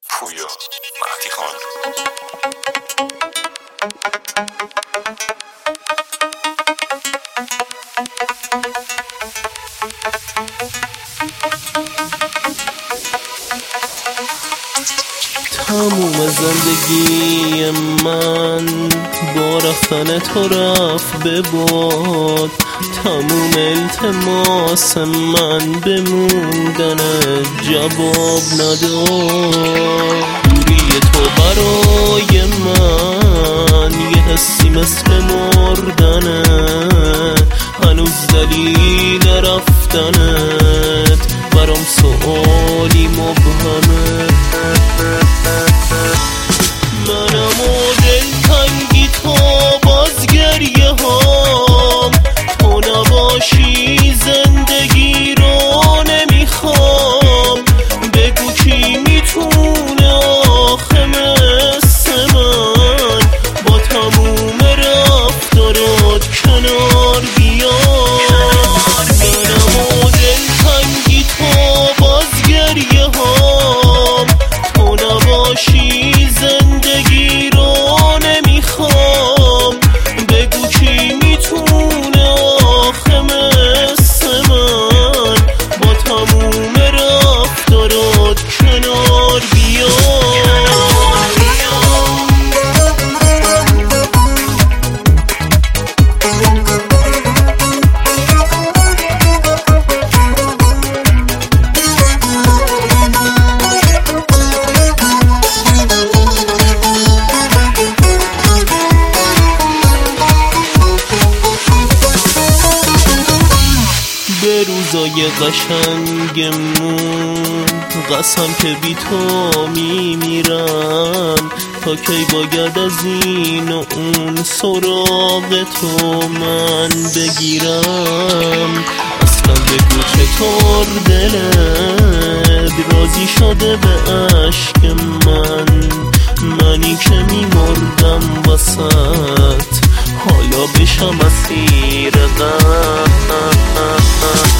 پویا مهدی خان. تموم زندگی من با رفتن تو رفت به باد، تموم التماس من به موندن جواب نداد. دوری تو برای من یه حسی مثل مردنه، هنوز دلیل رفتنت برام سؤالی مبهمه. منم و دلتنگی تو بازگریه هام، تو نباشی زندگی رو نمیخوام. بگو کی میتونه آخه مثل من با تموم رفتارات کنار بیاد. منم و دلتنگی تو بازگریه هام، تو نباشی زندگی رو نمیخوام. بگو کی میتونه آخه مثل من با تموم رفتارات کنار بیاد. به روزای قشنگمون قسم که بی تو میمیرم. تا کی باید از این و اون سراغ تو من بگیرم؟ اصلا بگو چطور دلت راضی شده به عشق من، منی که میمردم وسط حالا بشم اسیر غم.